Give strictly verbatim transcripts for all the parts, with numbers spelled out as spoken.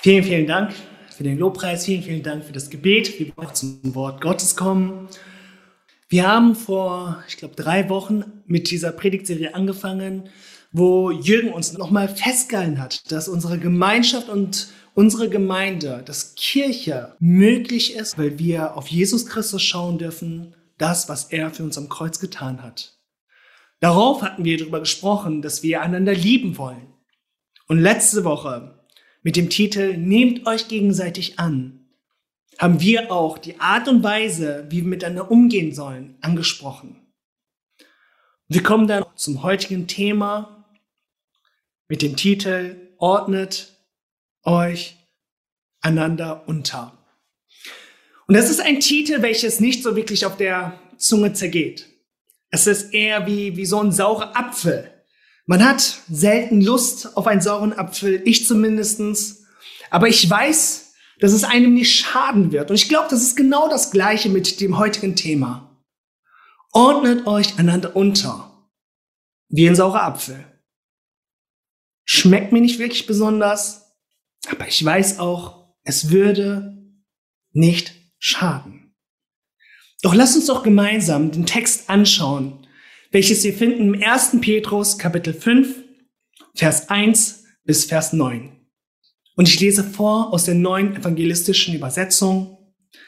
Vielen, vielen Dank für den Lobpreis, vielen, vielen Dank für das Gebet. Wir wollen zum Wort Gottes kommen. Wir haben vor, ich glaube, drei Wochen mit dieser Predigtserie angefangen, wo Jürgen uns nochmal festgehalten hat, dass unsere Gemeinschaft und unsere Gemeinde, dass Kirche möglich ist, weil wir auf Jesus Christus schauen dürfen, das, was er für uns am Kreuz getan hat. Darauf hatten wir darüber gesprochen, dass wir einander lieben wollen. Und letzte Woche mit dem Titel Nehmt euch gegenseitig an, haben wir auch die Art und Weise, wie wir miteinander umgehen sollen, angesprochen. Wir kommen dann zum heutigen Thema mit dem Titel Ordnet euch einander unter. Und das ist ein Titel, welches nicht so wirklich auf der Zunge zergeht. Es ist eher wie, wie so ein saurer Apfel. Man hat selten Lust auf einen sauren Apfel, ich zumindestens. Aber ich weiß, dass es einem nicht schaden wird. Und ich glaube, das ist genau das Gleiche mit dem heutigen Thema. Ordnet euch einander unter, wie ein saurer Apfel. Schmeckt mir nicht wirklich besonders, aber ich weiß auch, es würde nicht schaden. Doch lasst uns doch gemeinsam den Text anschauen, welches wir finden im ersten Petrus Kapitel fünf, Vers eins bis Vers neun. Und ich lese vor aus der neuen evangelistischen Übersetzung.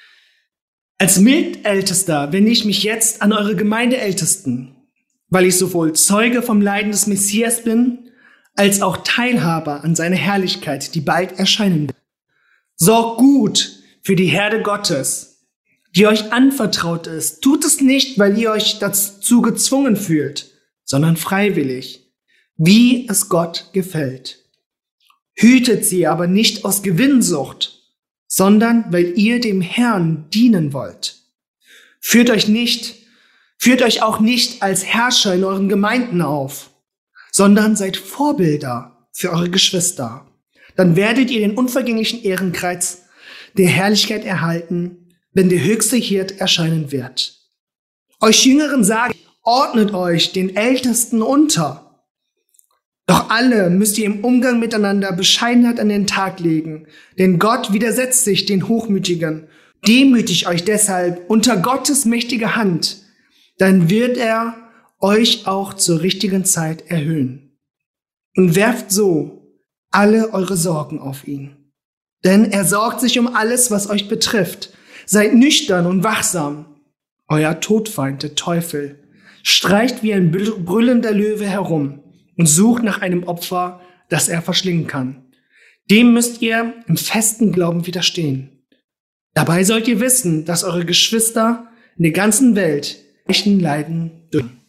Als Mitältester wende ich mich jetzt an eure Gemeindeältesten, weil ich sowohl Zeuge vom Leiden des Messias bin, als auch Teilhaber an seiner Herrlichkeit, die bald erscheinen wird. Sorgt gut für die Herde Gottes, die euch anvertraut ist. Tut es nicht, weil ihr euch dazu gezwungen fühlt, sondern freiwillig, wie es Gott gefällt. Hütet sie aber nicht aus Gewinnsucht, sondern weil ihr dem Herrn dienen wollt. Führt euch nicht, führt euch auch nicht als Herrscher in euren Gemeinden auf, sondern seid Vorbilder für eure Geschwister. Dann werdet ihr den unvergänglichen Ehrenkreis der Herrlichkeit erhalten, wenn der höchste Hirt erscheinen wird. Euch Jüngeren sage ich, ordnet euch den Ältesten unter. Doch alle müsst ihr im Umgang miteinander Bescheidenheit an den Tag legen, denn Gott widersetzt sich den Hochmütigen. Demütigt euch deshalb unter Gottes mächtige Hand, dann wird er euch auch zur richtigen Zeit erhöhen. Und werft so alle eure Sorgen auf ihn. Denn er sorgt sich um alles, was euch betrifft. Seid nüchtern und wachsam. Euer Todfeind, der Teufel, streicht wie ein brüllender Löwe herum und sucht nach einem Opfer, das er verschlingen kann. Dem müsst ihr im festen Glauben widerstehen. Dabei sollt ihr wissen, dass eure Geschwister in der ganzen Welt echten Leiden dürfen.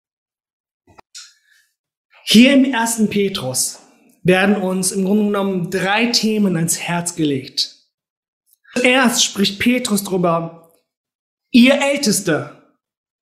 Hier im ersten Petrus werden uns im Grunde genommen drei Themen ans Herz gelegt. Zuerst spricht Petrus darüber, ihr Älteste,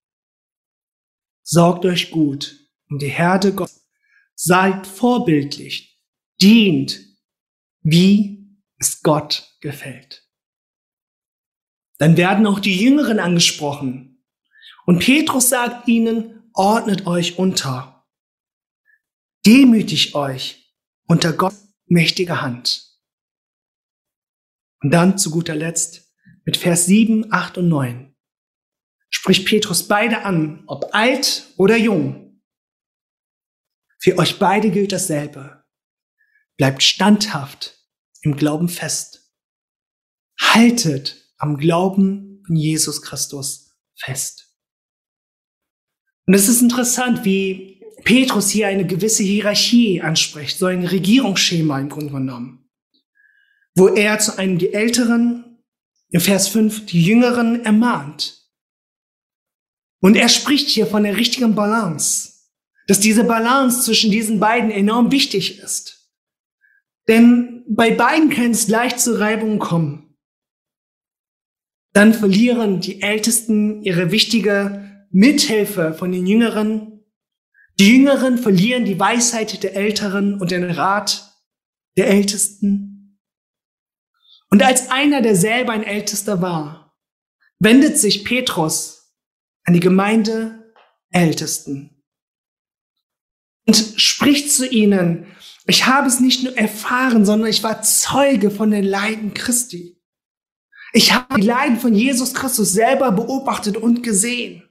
sorgt euch gut um die Herde Gottes, seid vorbildlich, dient, wie es Gott gefällt. Dann werden auch die Jüngeren angesprochen und Petrus sagt ihnen, ordnet euch unter, demütigt euch unter Gottes mächtige Hand. Und dann zu guter Letzt mit Vers sieben, acht und neun spricht Petrus beide an, ob alt oder jung. Für euch beide gilt dasselbe. Bleibt standhaft im Glauben fest. Haltet am Glauben von Jesus Christus fest. Und es ist interessant, wie Petrus hier eine gewisse Hierarchie anspricht, so ein Regierungsschema im Grunde genommen, wo er zu einem die Älteren, im Vers fünf, die Jüngeren ermahnt. Und er spricht hier von der richtigen Balance, dass diese Balance zwischen diesen beiden enorm wichtig ist. Denn bei beiden kann es leicht zu Reibungen kommen. Dann verlieren die Ältesten ihre wichtige Mithilfe von den Jüngeren. Die Jüngeren verlieren die Weisheit der Älteren und den Rat der Ältesten. Und als einer, der selber ein Ältester war, wendet sich Petrus an die Gemeindeältesten. und spricht zu ihnen: Ich habe es nicht nur erfahren, sondern ich war Zeuge von den Leiden Christi. Ich habe die Leiden von Jesus Christus selber beobachtet und gesehen.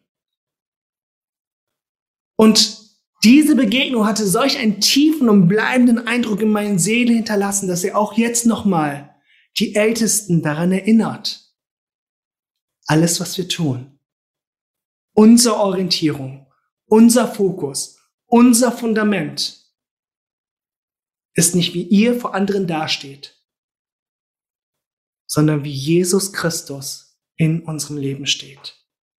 Und diese Begegnung hatte solch einen tiefen und bleibenden Eindruck in meiner Seele hinterlassen, dass er auch jetzt nochmal die Ältesten daran erinnert. Alles, was wir tun, unsere Orientierung, unser Fokus, unser Fundament ist nicht, wie ihr vor anderen dasteht, sondern wie Jesus Christus in unserem Leben steht.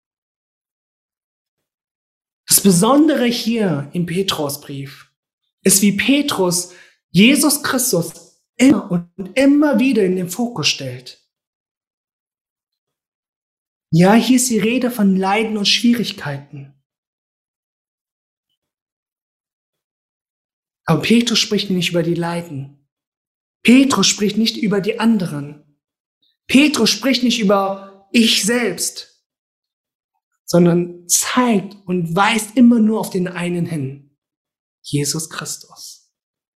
Das Besondere hier im Petrusbrief ist, wie Petrus Jesus Christus immer und immer wieder in den Fokus stellt. Ja, hier ist die Rede von Leiden und Schwierigkeiten. Aber Petrus spricht nicht über die Leiden. Petrus spricht nicht über die anderen. Petrus spricht nicht über ich selbst, sondern zeigt und weist immer nur auf den einen hin: Jesus Christus.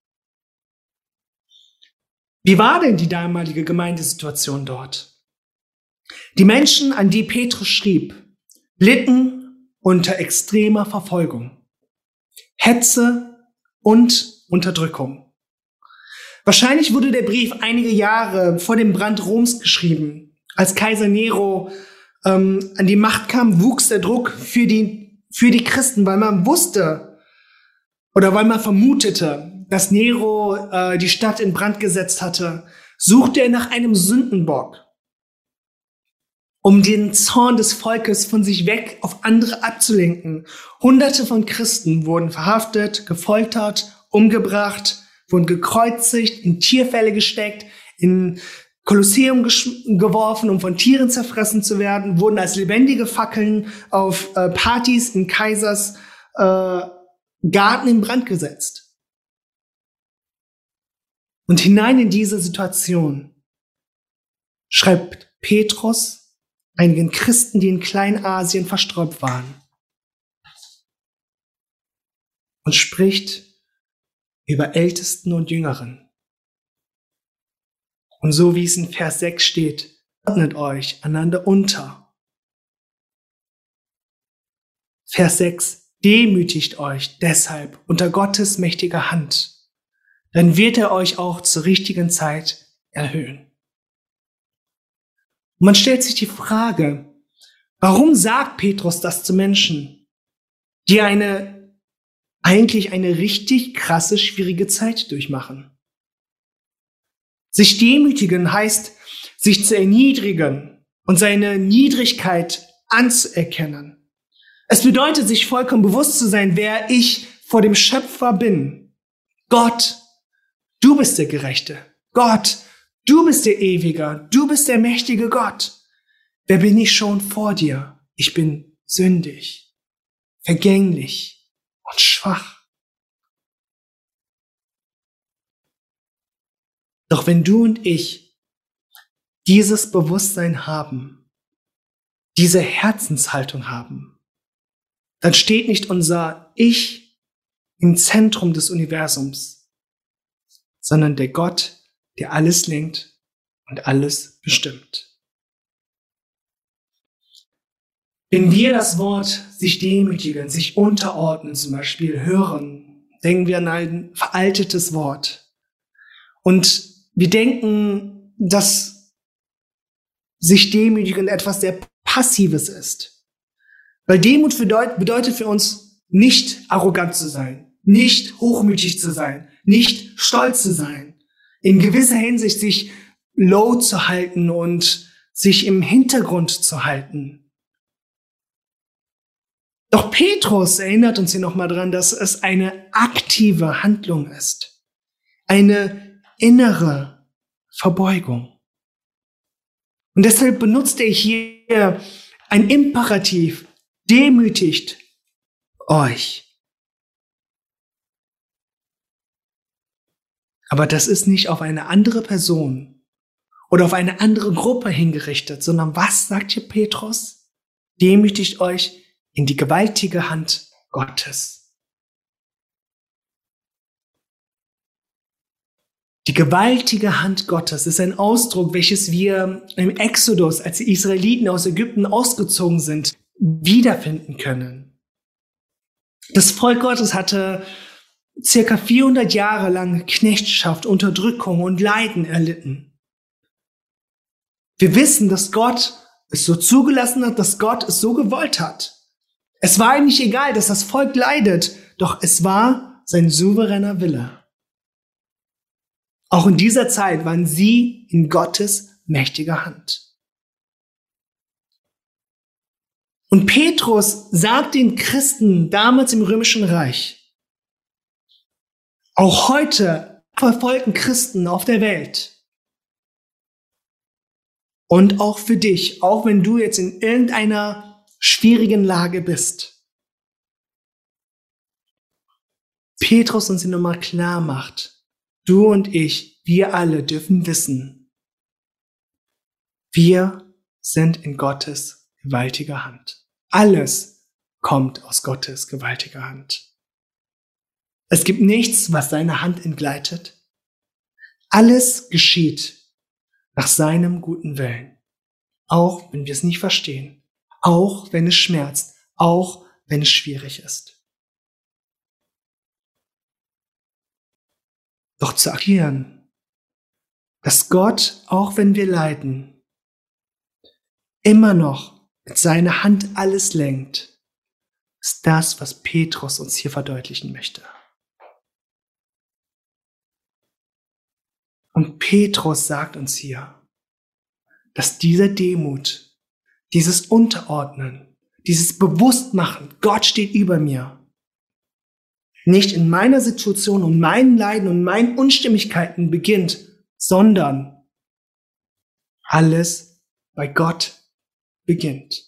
Wie war denn die damalige Gemeindesituation dort? Die Menschen, an die Petrus schrieb, litten unter extremer Verfolgung, Hetze und Unterdrückung. Wahrscheinlich wurde der Brief einige Jahre vor dem Brand Roms geschrieben. Als Kaiser Nero ähm, an die Macht kam, wuchs der Druck für die, für die Christen, weil man wusste oder weil man vermutete, dass Nero äh, die Stadt in Brand gesetzt hatte, suchte er nach einem Sündenbock, um den Zorn des Volkes von sich weg auf andere abzulenken. Hunderte von Christen wurden verhaftet, gefoltert, umgebracht, wurden gekreuzigt, in Tierfälle gesteckt, in Kolosseum gesch- geworfen, um von Tieren zerfressen zu werden, wurden als lebendige Fackeln auf äh, Partys in Kaisers äh, Garten in Brand gesetzt. Und hinein in diese Situation schreibt Petrus einigen Christen, die in Kleinasien verstreut waren, und spricht über Ältesten und Jüngeren. Und so wie es in Vers sechs steht: Ordnet euch einander unter. Vers sechs: Demütigt euch deshalb unter Gottes mächtiger Hand, dann wird er euch auch zur richtigen Zeit erhöhen. Und man stellt sich die Frage, warum sagt Petrus das zu Menschen, die eine eigentlich eine richtig krasse, schwierige Zeit durchmachen? Sich demütigen heißt, sich zu erniedrigen und seine Niedrigkeit anzuerkennen. Es bedeutet, sich vollkommen bewusst zu sein, wer ich vor dem Schöpfer bin. Gott, du bist der Gerechte. Gott, du bist der Ewige. Du bist der mächtige Gott. Wer bin ich schon vor dir? Ich bin sündig, vergänglich und schwach. Doch wenn du und ich dieses Bewusstsein haben, diese Herzenshaltung haben, dann steht nicht unser Ich im Zentrum des Universums, sondern der Gott, der alles lenkt und alles bestimmt. Wenn wir das Wort sich demütigen, sich unterordnen zum Beispiel hören, denken wir an ein veraltetes Wort. Und wir denken, dass sich demütigen etwas sehr Passives ist. Weil Demut bedeutet für uns nicht arrogant zu sein, nicht hochmütig zu sein, nicht stolz zu sein, in gewisser Hinsicht sich low zu halten und sich im Hintergrund zu halten. Doch Petrus erinnert uns hier nochmal dran, dass es eine aktive Handlung ist. Eine innere Verbeugung. Und deshalb benutzt er hier ein Imperativ: demütigt euch. Aber das ist nicht auf eine andere Person oder auf eine andere Gruppe hingerichtet, sondern was sagt hier Petrus? Demütigt euch in die gewaltige Hand Gottes. Die gewaltige Hand Gottes ist ein Ausdruck, welches wir im Exodus, als die Israeliten aus Ägypten ausgezogen sind, wiederfinden können. Das Volk Gottes hatte circa vierhundert Jahre lang Knechtschaft, Unterdrückung und Leiden erlitten. Wir wissen, dass Gott es so zugelassen hat, dass Gott es so gewollt hat. Es war ihm nicht egal, dass das Volk leidet, doch es war sein souveräner Wille. Auch in dieser Zeit waren sie in Gottes mächtiger Hand. Und Petrus sagt den Christen damals im Römischen Reich, auch heute verfolgten Christen auf der Welt und auch für dich, auch wenn du jetzt in irgendeiner schwierigen Lage bist, Petrus uns nochmal klar macht, du und ich, wir alle dürfen wissen, wir sind in Gottes gewaltiger Hand. Alles kommt aus Gottes gewaltiger Hand. Es gibt nichts, was seine Hand entgleitet. Alles geschieht nach seinem guten Willen. Auch wenn wir es nicht verstehen. Auch wenn es schmerzt. Auch wenn es schwierig ist. Doch zu erklären, dass Gott, auch wenn wir leiden, immer noch mit seiner Hand alles lenkt, ist das, was Petrus uns hier verdeutlichen möchte. Und Petrus sagt uns hier, dass diese Demut, dieses Unterordnen, dieses Bewusstmachen, Gott steht über mir, nicht in meiner Situation und meinen Leiden und meinen Unstimmigkeiten beginnt, sondern alles bei Gott beginnt.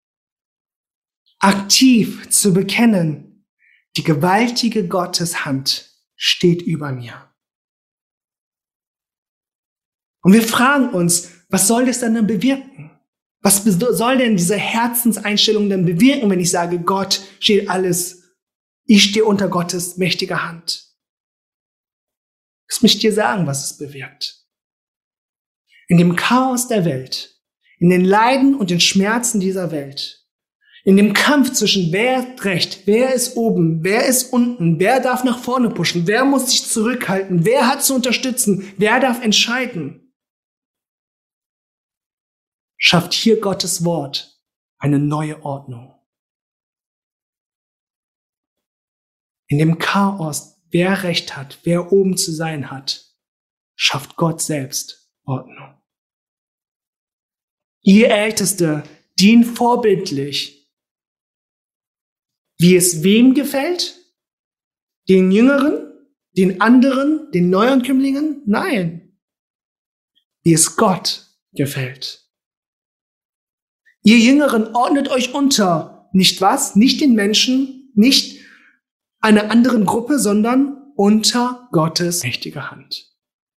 Aktiv zu bekennen, die gewaltige Gotteshand steht über mir. Und wir fragen uns, was soll das denn dann bewirken? Was soll denn diese Herzenseinstellung denn bewirken, wenn ich sage, Gott steht alles, ich stehe unter Gottes mächtiger Hand? Lass mich dir sagen, was es bewirkt. In dem Chaos der Welt, in den Leiden und den Schmerzen dieser Welt, in dem Kampf zwischen wer hat Recht, wer ist oben, wer ist unten, wer darf nach vorne pushen, wer muss sich zurückhalten, wer hat zu unterstützen, wer darf entscheiden, schafft hier Gottes Wort eine neue Ordnung. In dem Chaos, wer Recht hat, wer oben zu sein hat, schafft Gott selbst Ordnung. Ihr Älteste, dient vorbildlich, wie es wem gefällt? Den Jüngeren, den anderen, den Neuankömmlingen? Nein, wie es Gott gefällt. Ihr Jüngeren, ordnet euch unter, nicht was? Nicht den Menschen, nicht einer anderen Gruppe, sondern unter Gottes mächtiger Hand.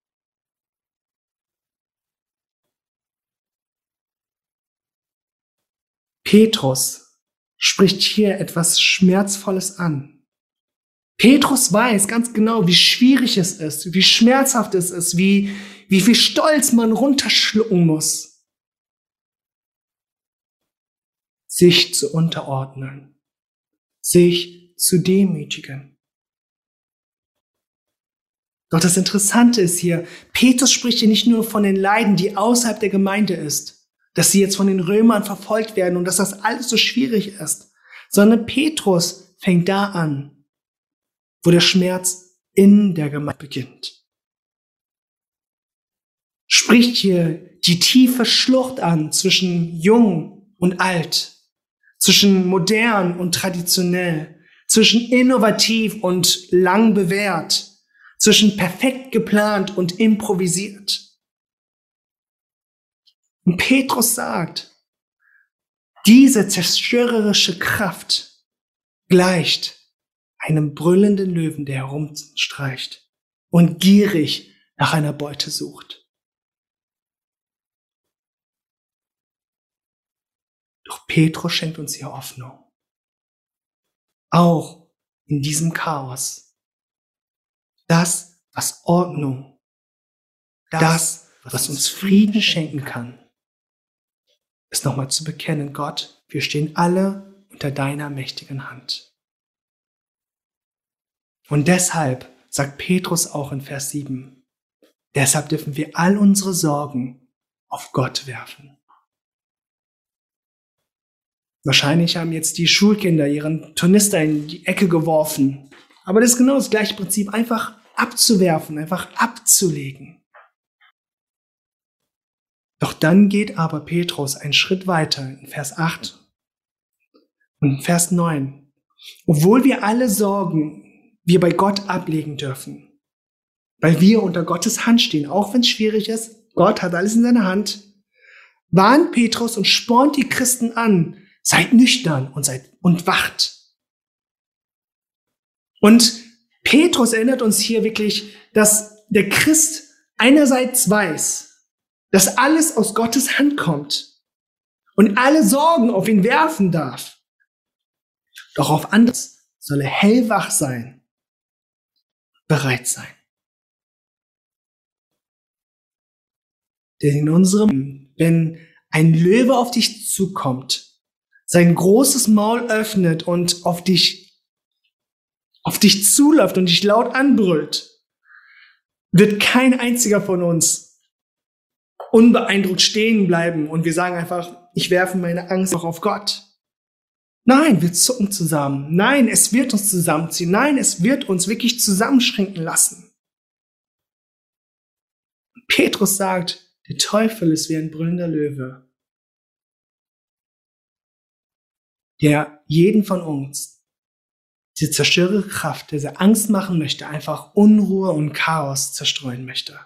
Petrus spricht hier etwas Schmerzvolles an. Petrus weiß ganz genau, wie schwierig es ist, wie schmerzhaft es ist, wie, wie viel Stolz man runterschlucken muss, sich zu unterordnen, sich zu demütigen. Doch das Interessante ist hier, Petrus spricht hier nicht nur von den Leiden, die außerhalb der Gemeinde ist, dass sie jetzt von den Römern verfolgt werden und dass das alles so schwierig ist, sondern Petrus fängt da an, wo der Schmerz in der Gemeinde beginnt. Spricht hier die tiefe Schlucht an zwischen jung und alt, zwischen modern und traditionell, zwischen innovativ und lang bewährt, zwischen perfekt geplant und improvisiert. Und Petrus sagt, diese zerstörerische Kraft gleicht einem brüllenden Löwen, der herumstreicht und gierig nach einer Beute sucht. Doch Petrus schenkt uns hier Hoffnung. Auch in diesem Chaos. Das, was Ordnung das, was uns Frieden schenken kann, ist nochmal zu bekennen, Gott, wir stehen alle unter deiner mächtigen Hand. Und deshalb sagt Petrus auch in Vers sieben, deshalb dürfen wir all unsere Sorgen auf Gott werfen. Wahrscheinlich haben jetzt die Schulkinder ihren Tornister in die Ecke geworfen. Aber das ist genau das gleiche Prinzip, einfach abzuwerfen, einfach abzulegen. Doch dann geht aber Petrus einen Schritt weiter in Vers acht und in Vers neun. Obwohl wir alle Sorgen wir bei Gott ablegen dürfen, weil wir unter Gottes Hand stehen, auch wenn es schwierig ist, Gott hat alles in seiner Hand, warnt Petrus und spornt die Christen an, seid nüchtern und seid und wacht. Und Petrus erinnert uns hier wirklich, dass der Christ einerseits weiß, dass alles aus Gottes Hand kommt und alle Sorgen auf ihn werfen darf. Doch auf anderes soll er hellwach sein, bereit sein. Denn in unserem, wenn ein Löwe auf dich zukommt, sein großes Maul öffnet und auf dich, auf dich zuläuft und dich laut anbrüllt, wird kein einziger von uns unbeeindruckt stehen bleiben und wir sagen einfach, ich werfe meine Angst auch auf Gott. Nein, wir zucken zusammen. Nein, es wird uns zusammenziehen. Nein, es wird uns wirklich zusammenschränken lassen. Petrus sagt, der Teufel ist wie ein brüllender Löwe, der jeden von uns, diese zerstörerische Kraft, der sie Angst machen möchte, einfach Unruhe und Chaos zerstreuen möchte.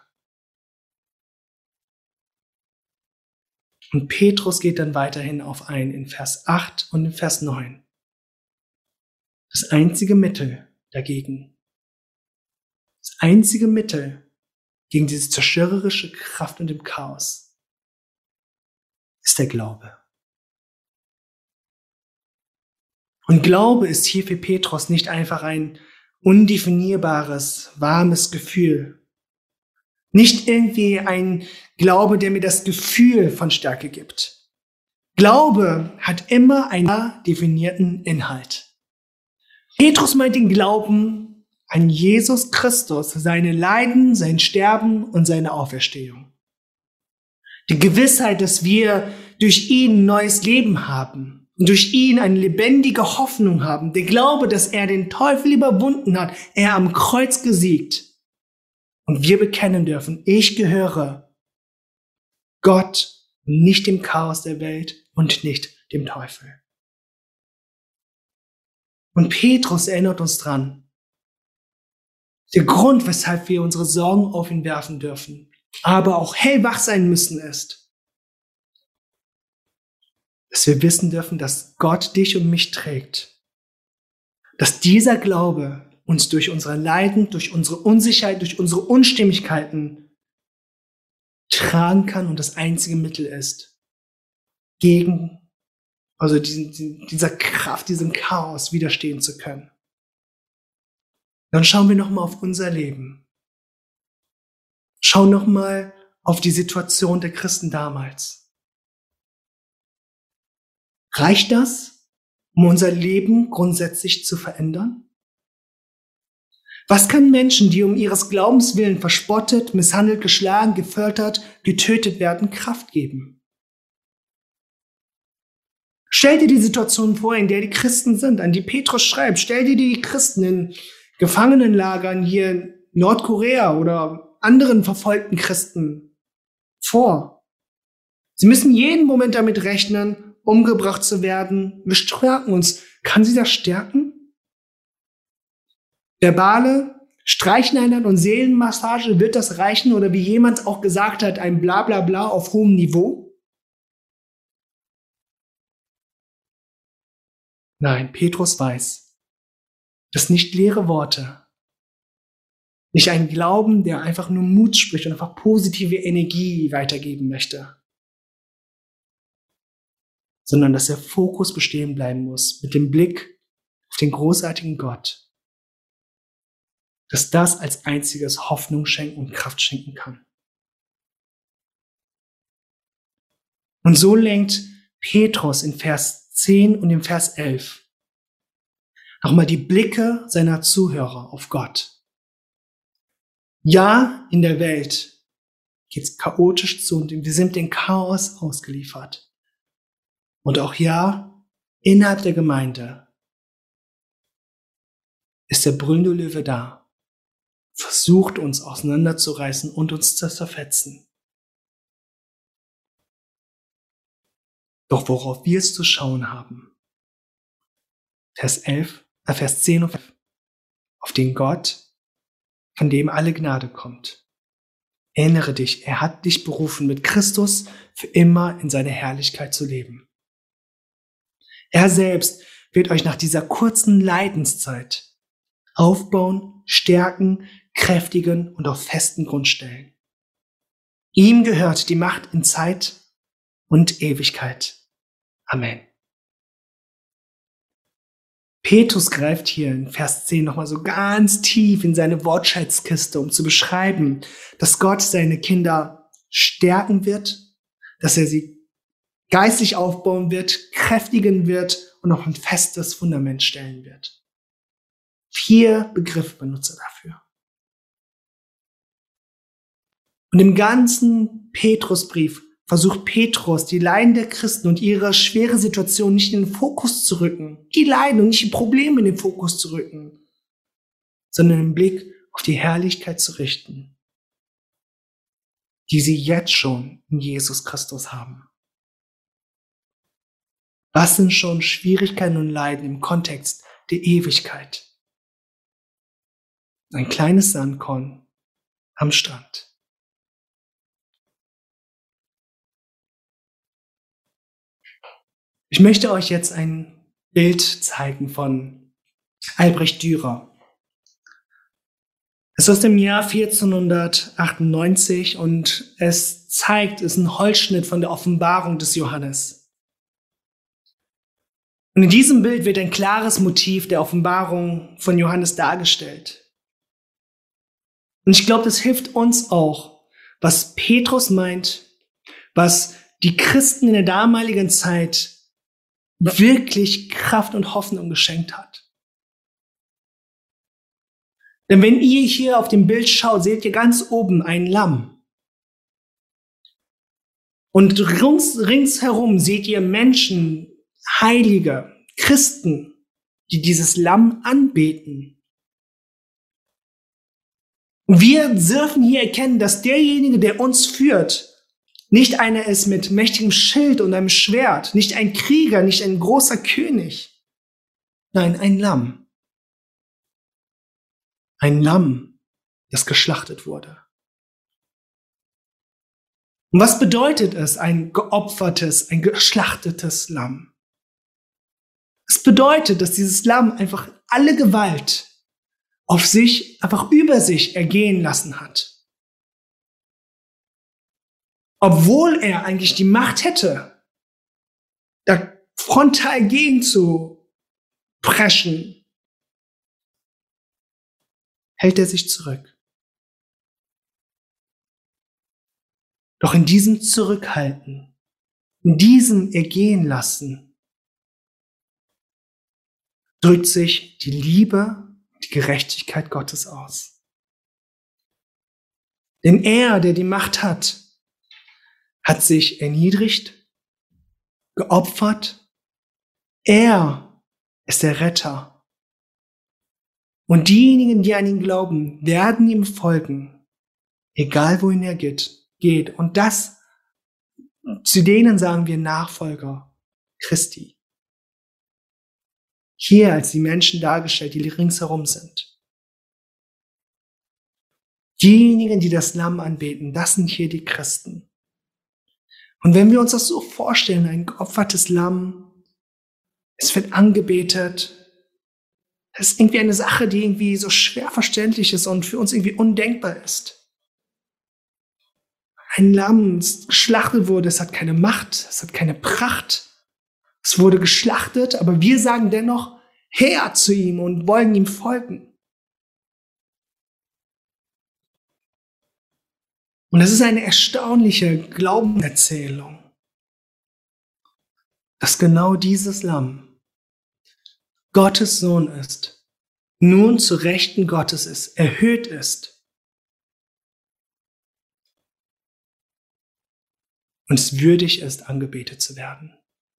Und Petrus geht dann weiterhin auf ein in Vers acht und in Vers neun. Das einzige Mittel dagegen, das einzige Mittel gegen diese zerstörerische Kraft und dem Chaos ist der Glaube. Und Glaube ist hier für Petrus nicht einfach ein undefinierbares, warmes Gefühl. Nicht irgendwie ein Glaube, der mir das Gefühl von Stärke gibt. Glaube hat immer einen definierten Inhalt. Petrus meint den Glauben an Jesus Christus, seine Leiden, sein Sterben und seine Auferstehung. Die Gewissheit, dass wir durch ihn ein neues Leben haben und durch ihn eine lebendige Hoffnung haben. Der Glaube, dass er den Teufel überwunden hat, er am Kreuz gesiegt. Und wir bekennen dürfen, ich gehöre Gott, nicht dem Chaos der Welt und nicht dem Teufel. Und Petrus erinnert uns dran, der Grund, weshalb wir unsere Sorgen auf ihn werfen dürfen, aber auch hellwach sein müssen, ist, dass wir wissen dürfen, dass Gott dich und mich trägt. Dass dieser Glaube uns durch unsere Leiden, durch unsere Unsicherheit, durch unsere Unstimmigkeiten tragen kann und das einzige Mittel ist, gegen, also diesen, dieser Kraft, diesem Chaos widerstehen zu können. Dann schauen wir nochmal auf unser Leben. Schauen nochmal auf die Situation der Christen damals. Reicht das, um unser Leben grundsätzlich zu verändern? Was kann Menschen, die um ihres Glaubens willen verspottet, misshandelt, geschlagen, gefoltert, getötet werden, Kraft geben? Stell dir die Situation vor, in der die Christen sind, an die Petrus schreibt. Stell dir die Christen in Gefangenenlagern hier in Nordkorea oder anderen verfolgten Christen vor. Sie müssen jeden Moment damit rechnen, umgebracht zu werden. Wir stärken uns. Kann sie das stärken? Verbale Streicheneinheit und Seelenmassage, wird das reichen? Oder wie jemand auch gesagt hat, ein Blablabla auf hohem Niveau? Nein, Petrus weiß, dass nicht leere Worte, nicht ein Glauben, der einfach nur Mut spricht und einfach positive Energie weitergeben möchte, sondern dass der Fokus bestehen bleiben muss mit dem Blick auf den großartigen Gott, dass das als einziges Hoffnung schenken und Kraft schenken kann. Und so lenkt Petrus in Vers zehn und im Vers elf nochmal die Blicke seiner Zuhörer auf Gott. Ja, in der Welt geht's chaotisch zu und wir sind dem Chaos ausgeliefert. Und auch ja, innerhalb der Gemeinde ist der brüllende Löwe da, versucht uns auseinanderzureißen und uns zu zerfetzen. Doch worauf wir es zu schauen haben, Vers elf, äh Vers zehn und elf, auf den Gott, von dem alle Gnade kommt. Erinnere dich, er hat dich berufen, mit Christus für immer in seiner Herrlichkeit zu leben. Er selbst wird euch nach dieser kurzen Leidenszeit aufbauen, stärken, kräftigen und auf festen Grund stellen. Ihm gehört die Macht in Zeit und Ewigkeit. Amen. Petrus greift hier in Vers zehn nochmal so ganz tief in seine Wortschatzkiste, um zu beschreiben, dass Gott seine Kinder stärken wird, dass er sie geistlich aufbauen wird, kräftigen wird und auf ein festes Fundament stellen wird. Vier Begriffe benutzt er dafür. Und im ganzen Petrusbrief versucht Petrus, die Leiden der Christen und ihre schwere Situation nicht in den Fokus zu rücken, die Leiden und nicht die Probleme in den Fokus zu rücken, sondern den Blick auf die Herrlichkeit zu richten, die sie jetzt schon in Jesus Christus haben. Was sind schon Schwierigkeiten und Leiden im Kontext der Ewigkeit? Ein kleines Sandkorn am Strand. Ich möchte euch jetzt ein Bild zeigen von Albrecht Dürer. Es ist aus dem Jahr vierzehnhundertachtundneunzig und es zeigt, es ist ein Holzschnitt von der Offenbarung des Johannes. Und in diesem Bild wird ein klares Motiv der Offenbarung von Johannes dargestellt. Und ich glaube, das hilft uns auch, was Petrus meint, was die Christen in der damaligen Zeit wirklich Kraft und Hoffnung geschenkt hat. Denn wenn ihr hier auf dem Bild schaut, seht ihr ganz oben ein Lamm. Und rings, ringsherum seht ihr Menschen, Heilige, Christen, die dieses Lamm anbeten. Und wir dürfen hier erkennen, dass derjenige, der uns führt, nicht einer ist mit mächtigem Schild und einem Schwert, nicht ein Krieger, nicht ein großer König. Nein, ein Lamm. Ein Lamm, das geschlachtet wurde. Und was bedeutet es, ein geopfertes, ein geschlachtetes Lamm? Es bedeutet, dass dieses Lamm einfach alle Gewalt auf sich, einfach über sich ergehen lassen hat. Obwohl er eigentlich die Macht hätte, da frontal gegen zu preschen, hält er sich zurück. Doch in diesem Zurückhalten, in diesem Ergehen lassen, drückt sich die Liebe, die Gerechtigkeit Gottes aus. Denn er, der die Macht hat, hat sich erniedrigt, geopfert. Er ist der Retter. Und diejenigen, die an ihn glauben, werden ihm folgen, egal wohin er geht. geht. Und das, zu denen sagen wir Nachfolger Christi. Hier als die Menschen dargestellt, die ringsherum sind. Diejenigen, die das Lamm anbeten, das sind hier die Christen. Und wenn wir uns das so vorstellen, ein geopfertes Lamm, es wird angebetet, das ist irgendwie eine Sache, die irgendwie so schwer verständlich ist und für uns irgendwie undenkbar ist. Ein Lamm, das geschlachtet wurde, es hat keine Macht, es hat keine Pracht. Es wurde geschlachtet, aber wir sagen dennoch her zu ihm und wollen ihm folgen. Und das ist eine erstaunliche Glaubenserzählung. dass genau dieses Lamm Gottes Sohn ist, nun zu Rechten Gottes ist, erhöht ist und es würdig ist, angebetet zu werden.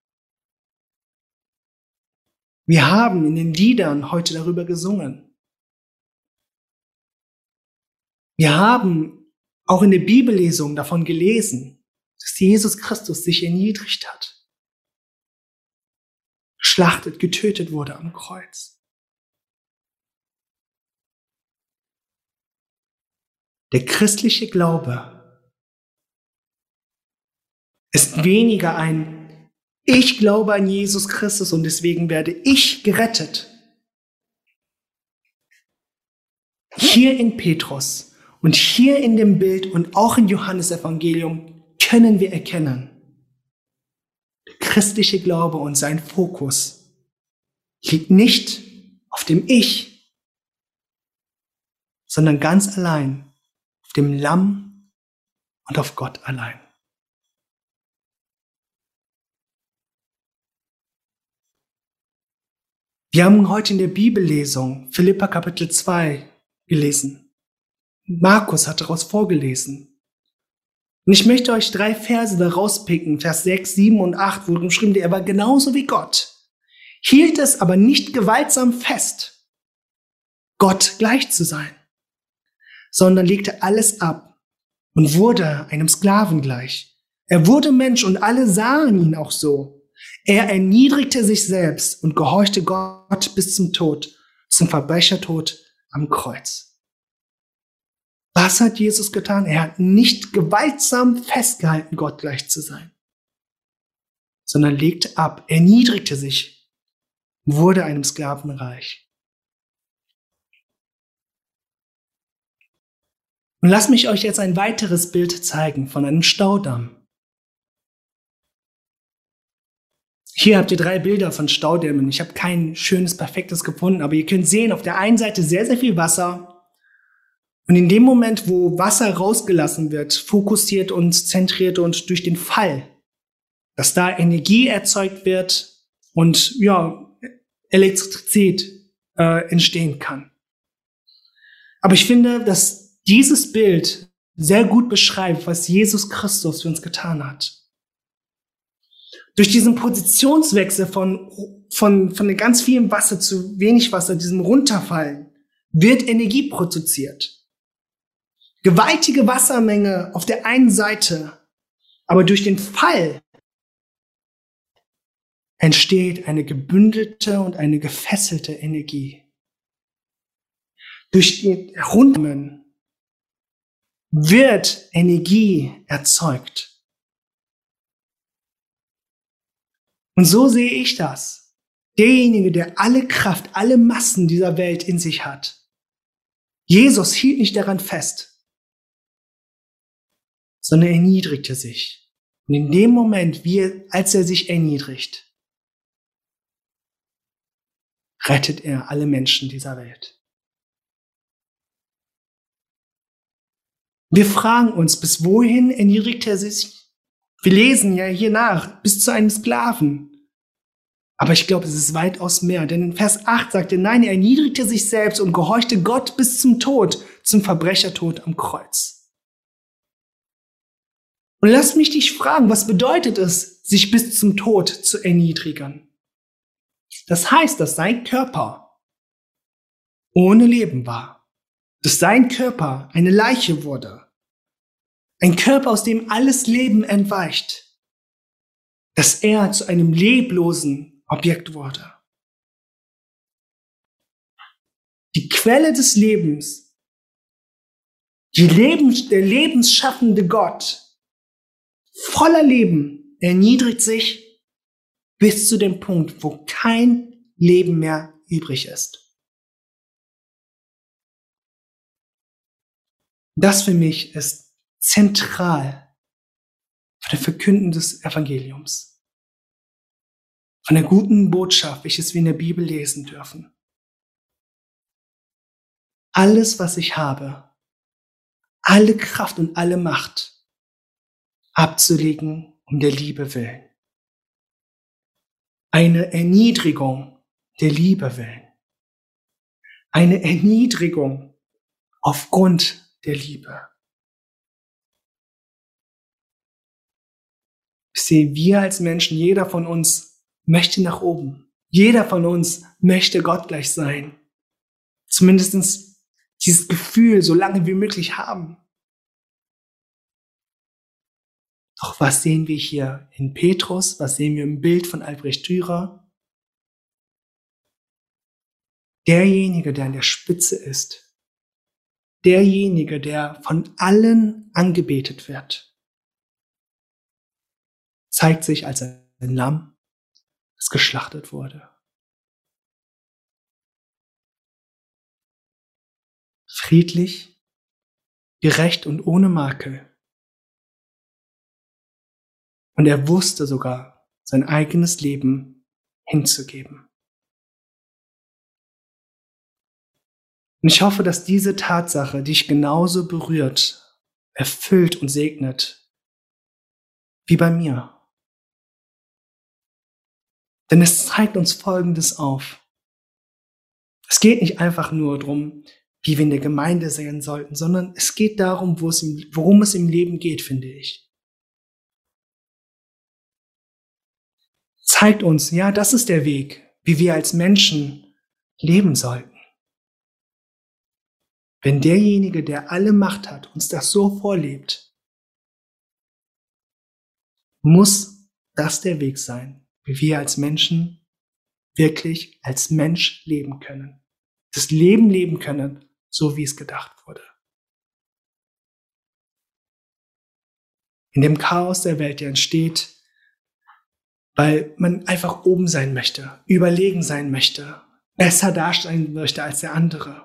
Wir haben in den Liedern heute darüber gesungen. Wir haben auch in der Bibellesung davon gelesen, dass Jesus Christus sich erniedrigt hat, geschlachtet, getötet wurde am Kreuz. Der christliche Glaube ist weniger ein Ich glaube an Jesus Christus und deswegen werde ich gerettet. Hier in Petrus und hier in dem Bild und auch im Johannesevangelium können wir erkennen, der christliche Glaube und sein Fokus liegt nicht auf dem Ich, sondern ganz allein auf dem Lamm und auf Gott allein. Wir haben heute in der Bibellesung Philipper Kapitel zwei gelesen. Markus hat daraus vorgelesen. Und ich möchte euch drei Verse daraus picken, Vers sechs, sieben und acht, wo geschrieben steht, er war genauso wie Gott, hielt es aber nicht gewaltsam fest, Gott gleich zu sein, sondern legte alles ab und wurde einem Sklaven gleich. Er wurde Mensch und alle sahen ihn auch so. Er erniedrigte sich selbst und gehorchte Gott bis zum Tod, zum Verbrechertod am Kreuz. Was hat Jesus getan? Er hat nicht gewaltsam festgehalten, Gott gleich zu sein, sondern legte ab, erniedrigte sich, wurde einem Sklaven reich. Und lasst mich euch jetzt ein weiteres Bild zeigen von einem Staudamm. Hier habt ihr drei Bilder von Staudämmen. Ich habe kein schönes, perfektes gefunden, aber ihr könnt sehen, auf der einen Seite sehr, sehr viel Wasser. Und in dem Moment, wo Wasser rausgelassen wird, fokussiert und zentriert und durch den Fall, dass da Energie erzeugt wird und ja, Elektrizität äh, entstehen kann. Aber ich finde, dass dieses Bild sehr gut beschreibt, was Jesus Christus für uns getan hat. Durch diesen Positionswechsel von, von, von ganz vielem Wasser zu wenig Wasser, diesem Runterfallen, wird Energie produziert. Gewaltige Wassermenge auf der einen Seite, aber durch den Fall entsteht eine gebündelte und eine gefesselte Energie. Durch die Herunterkommen wird Energie erzeugt. Und so sehe ich das. Derjenige, der alle Kraft, alle Massen dieser Welt in sich hat. Jesus hielt nicht daran fest, sondern er erniedrigte sich. Und in dem Moment, wie er, als er sich erniedrigt, rettet er alle Menschen dieser Welt. Wir fragen uns, bis wohin erniedrigt er sich? Wir lesen ja hier nach, bis zu einem Sklaven. Aber ich glaube, es ist weitaus mehr. Denn in Vers acht sagt er, nein, er erniedrigte sich selbst und gehorchte Gott bis zum Tod, zum Verbrechertod am Kreuz. Und lass mich dich fragen, was bedeutet es, sich bis zum Tod zu erniedrigen? Das heißt, dass sein Körper ohne Leben war. Dass sein Körper eine Leiche wurde. Ein Körper, aus dem alles Leben entweicht. Dass er zu einem leblosen Objekt wurde. Die Quelle des Lebens, die Lebens, der lebensschaffende Gott, voller Leben, erniedrigt sich bis zu dem Punkt, wo kein Leben mehr übrig ist. Das für mich ist zentral für das Verkünden des Evangeliums. Von der guten Botschaft, welches wir in der Bibel lesen dürfen. Alles, was ich habe, alle Kraft und alle Macht abzulegen um der Liebe willen. eine Erniedrigung der Liebe willen. Eine Erniedrigung aufgrund der Liebe. Ich sehe, wir als Menschen, jeder von uns möchte nach oben. Jeder von uns möchte Gott gleich sein. Zumindest dieses Gefühl so lange wie möglich haben. Doch was sehen wir hier in Petrus? Was sehen wir im Bild von Albrecht Dürer? Derjenige, der an der Spitze ist. Derjenige, der von allen angebetet wird, zeigt sich als ein Lamm, das geschlachtet wurde. Friedlich, gerecht und ohne Makel. Und er wusste sogar, sein eigenes Leben hinzugeben. Und ich hoffe, dass diese Tatsache dich genauso berührt, erfüllt und segnet, wie bei mir. Denn es zeigt uns Folgendes auf. Es geht nicht einfach nur darum, wie wir in der Gemeinde sein sollten, sondern es geht darum, wo es im, worum es im Leben geht, finde ich. Zeigt uns, ja, das ist der Weg, wie wir als Menschen leben sollten. Wenn derjenige, der alle Macht hat, uns das so vorlebt, muss das der Weg sein, wie wir als Menschen wirklich als Mensch leben können. Das Leben leben können, so wie es gedacht wurde. In dem Chaos der Welt, der entsteht, weil man einfach oben sein möchte, überlegen sein möchte, besser dastehen möchte als der andere,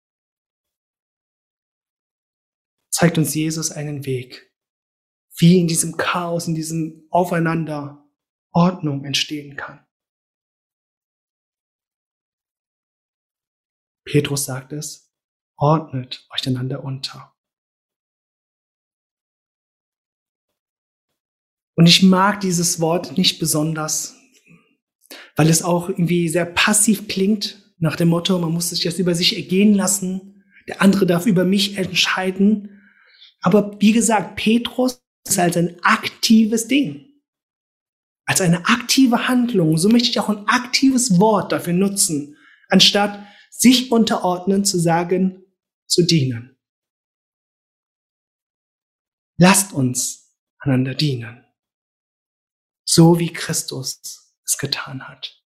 zeigt uns Jesus einen Weg, wie in diesem Chaos, in diesem Aufeinander Ordnung entstehen kann. Petrus sagt es, ordnet euch einander unter. Und ich mag dieses Wort nicht besonders, weil es auch irgendwie sehr passiv klingt, nach dem Motto, man muss sich das über sich ergehen lassen, der andere darf über mich entscheiden. Aber wie gesagt, Petrus ist als ein aktives Ding, als eine aktive Handlung. So möchte ich auch ein aktives Wort dafür nutzen, anstatt sich unterordnen zu sagen, zu dienen. Lasst uns einander dienen, so wie Christus es getan hat.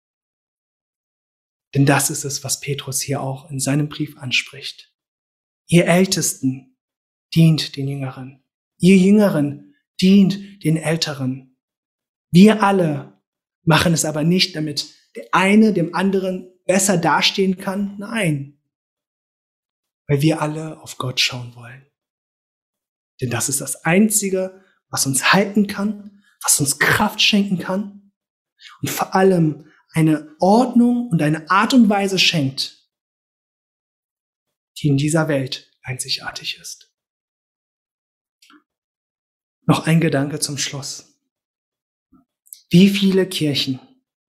Denn das ist es, was Petrus hier auch in seinem Brief anspricht. Ihr Ältesten, dient den Jüngeren. Ihr Jüngeren, dient den Älteren. Wir alle machen es aber nicht, damit der eine dem anderen besser dastehen kann. Nein, weil wir alle auf Gott schauen wollen. Denn das ist das Einzige, was uns halten kann, was uns Kraft schenken kann und vor allem eine Ordnung und eine Art und Weise schenkt, die in dieser Welt einzigartig ist. Noch ein Gedanke zum Schluss. Wie viele Kirchen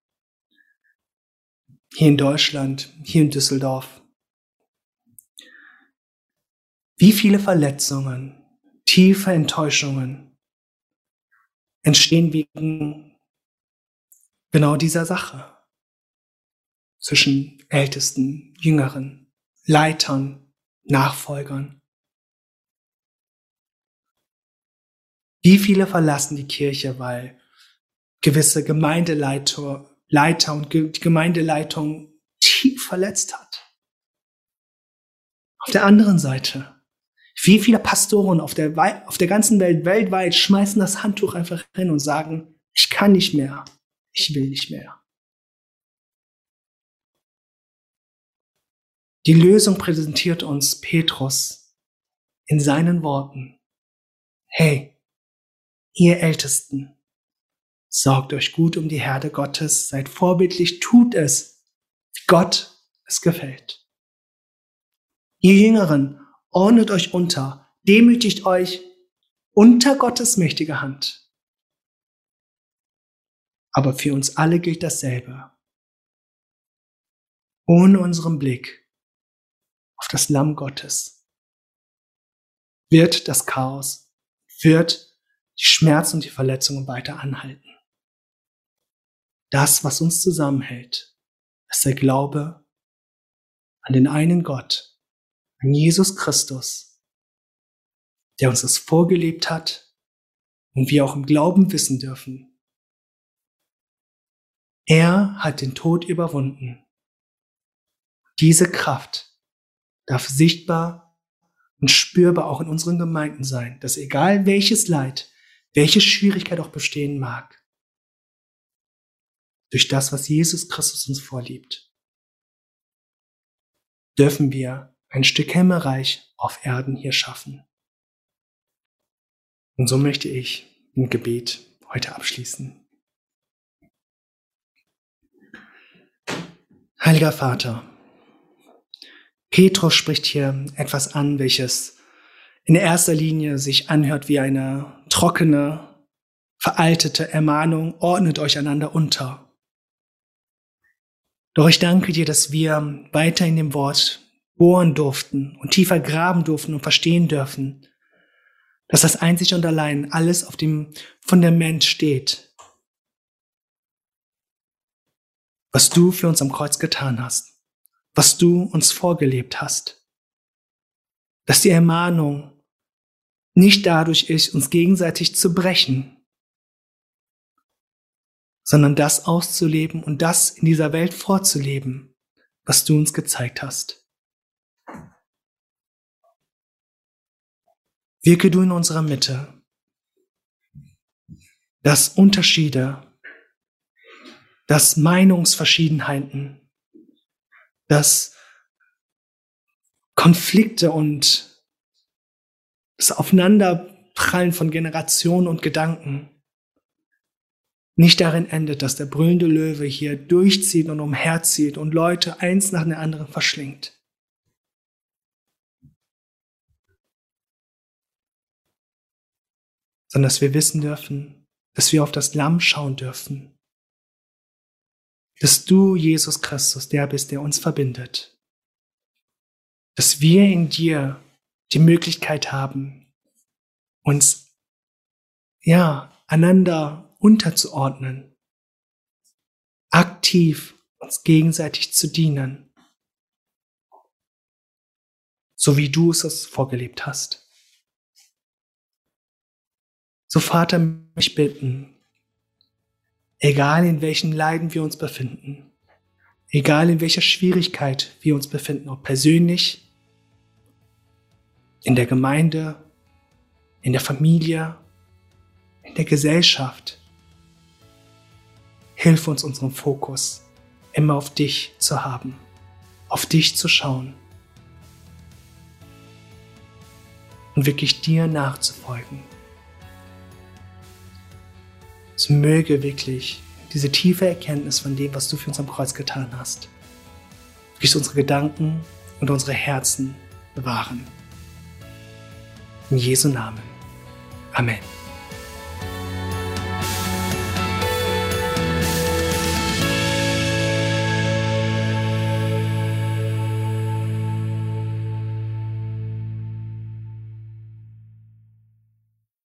hier in Deutschland, hier in Düsseldorf, wie viele Verletzungen, tiefe Enttäuschungen entstehen wegen genau dieser Sache zwischen Ältesten, Jüngeren, Leitern, Nachfolgern. Wie viele verlassen die Kirche, weil gewisse Gemeindeleiter Leiter und die Gemeindeleitung tief verletzt hat? Auf der anderen Seite, wie viele Pastoren auf der, auf der ganzen Welt, weltweit, schmeißen das Handtuch einfach hin und sagen, ich kann nicht mehr, ich will nicht mehr. Die Lösung präsentiert uns Petrus in seinen Worten. Hey, ihr Ältesten, sorgt euch gut um die Herde Gottes, seid vorbildlich, tut es, wie Gott es gefällt. Ihr Jüngeren, ordnet euch unter, demütigt euch unter Gottes mächtige Hand. Aber für uns alle gilt dasselbe. Ohne unseren Blick auf das Lamm Gottes wird das Chaos, wird die Schmerzen und die Verletzungen weiter anhalten. Das, was uns zusammenhält, ist der Glaube an den einen Gott, an Jesus Christus, der uns das vorgelebt hat und wir auch im Glauben wissen dürfen. Er hat den Tod überwunden. Diese Kraft darf sichtbar und spürbar auch in unseren Gemeinden sein, dass egal welches Leid, welche Schwierigkeit auch bestehen mag, durch das, was Jesus Christus uns vorlebt, dürfen wir ein Stück Himmelreich auf Erden hier schaffen. Und so möchte ich ein Gebet heute abschließen. Heiliger Vater, Petrus spricht hier etwas an, welches in erster Linie sich anhört wie eine trockene, veraltete Ermahnung, ordnet euch einander unter. Doch ich danke dir, dass wir weiter in dem Wort bohren durften und tiefer graben durften und verstehen dürfen, dass das einzig und allein alles auf dem Fundament steht, was du für uns am Kreuz getan hast, was du uns vorgelebt hast. Dass die Ermahnung nicht dadurch ist, uns gegenseitig zu brechen, sondern das auszuleben und das in dieser Welt vorzuleben, was du uns gezeigt hast. Wirke du in unserer Mitte, dass Unterschiede, dass Meinungsverschiedenheiten, dass Konflikte und das Aufeinanderprallen von Generationen und Gedanken nicht darin endet, dass der brüllende Löwe hier durchzieht und umherzieht und Leute eins nach dem anderen verschlingt. Sondern dass wir wissen dürfen, dass wir auf das Lamm schauen dürfen. Dass du, Jesus Christus, der bist, der uns verbindet. Dass wir in dir die Möglichkeit haben, uns, ja, einander unterzuordnen, aktiv uns gegenseitig zu dienen, so wie du es uns vorgelebt hast. So, Vater, mich bitten, egal in welchen Leiden wir uns befinden, egal in welcher Schwierigkeit wir uns befinden, ob persönlich, in der Gemeinde, in der Familie, in der Gesellschaft, hilf uns, unseren Fokus immer auf dich zu haben, auf dich zu schauen und wirklich dir nachzufolgen. Es möge wirklich diese tiefe Erkenntnis von dem, was du für uns am Kreuz getan hast, wirklich unsere Gedanken und unsere Herzen bewahren. In Jesu Namen. Amen.